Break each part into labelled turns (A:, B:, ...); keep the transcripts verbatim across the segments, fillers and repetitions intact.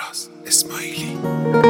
A: فراز اسماعیلی.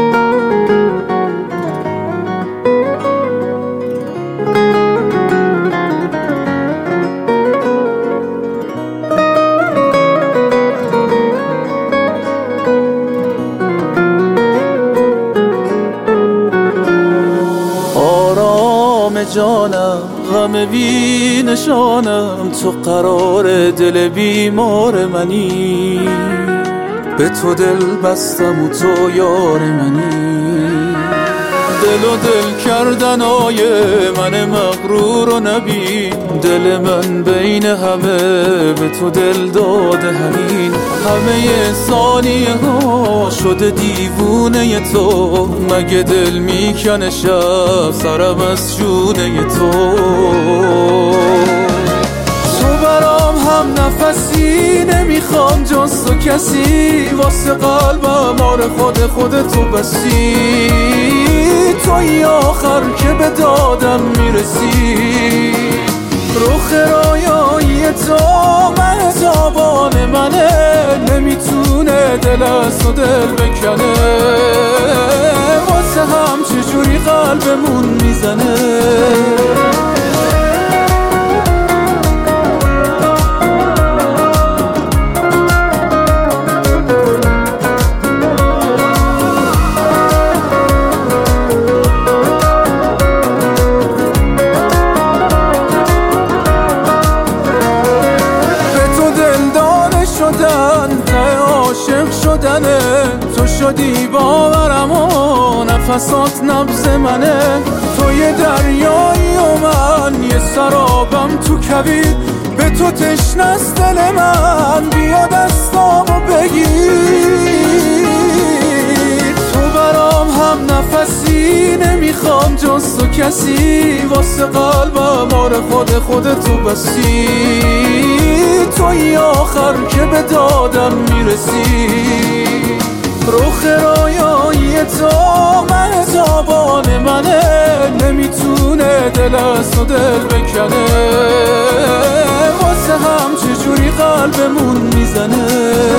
B: آرام جانم، غم بی نشانم، تو قرار دل بیمار منی. به تو دل بستم و تو یار منی. دل و دل کردن آی من مغرور و نبی. دل من بین همه به تو دل داده همین. همه ثانیه ها شده دیوونه تو. مگه دل میکنه شب سرم از جونه تو. تو برام هم نفسی، نمیخوام جز تو کسی. واسه قلبم آره خود خود تو بسی. توی آخر که به دادم میرسی. رخ رایایی تو مهتابان منه. نمیتونه دل از تو دل بکنه. واسه هم چجوری قلبمون میزنه. ته عاشق شدنه. تو شدی باورم و نفسات نبض منه. تو یه دریایی و من یه سرابم تو کویر. به تو تشنست دل من، بیا دستامو بگیر. تو برام هم نفسی، نمیخوام جز تو کسی. واسه قلبم آره خود خود تو بسی. توی آخر که به دادم میرسی. رخ رایایی تو مهتابان منه. نمیتونه دل از تو دل بکنه. واسه هم چجوری قلبمون میزنه.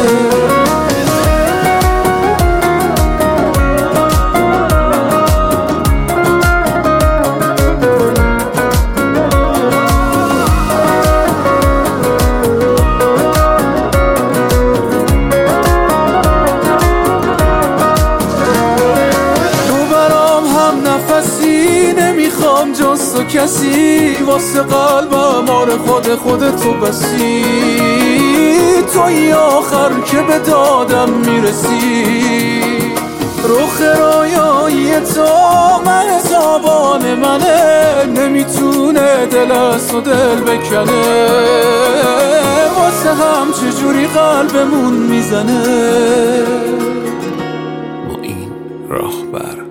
B: نمیخوام جز تو کسی. واسه قلبم آره خود خود تو بسی. توی آخر که به دادم میرسی. رخ رایایی تو مهتابان منه. نمیتونه دل از تو دل بکنه. واسه هم چجوری قلبمون میزنه.
A: معین راهبر